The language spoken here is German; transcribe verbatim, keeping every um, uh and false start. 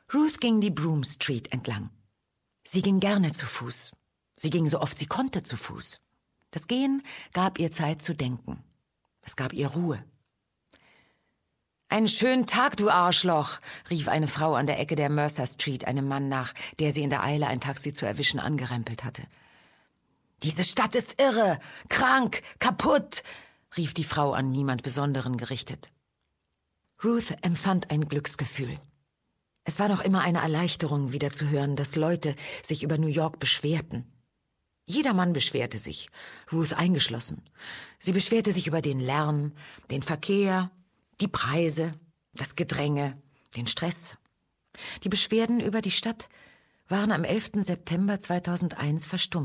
Ruth ging die Broome Street entlang. Sie ging gerne zu Fuß. Sie ging so oft sie konnte zu Fuß. Das Gehen gab ihr Zeit zu denken. Es gab ihr Ruhe. »Einen schönen Tag, du Arschloch«, rief eine Frau an der Ecke der Mercer Street einem Mann nach, der sie in der Eile, ein Taxi zu erwischen, angerempelt hatte. »Diese Stadt ist irre, krank, kaputt«, rief die Frau an niemand Besonderen gerichtet. Ruth empfand ein Glücksgefühl. Es war doch immer eine Erleichterung, wieder zu hören, dass Leute sich über New York beschwerten. Jedermann beschwerte sich, Ruth eingeschlossen. Sie beschwerte sich über den Lärm, den Verkehr, die Preise, das Gedränge, den Stress. Die Beschwerden über die Stadt waren am elften September zweitausendeins verstummt.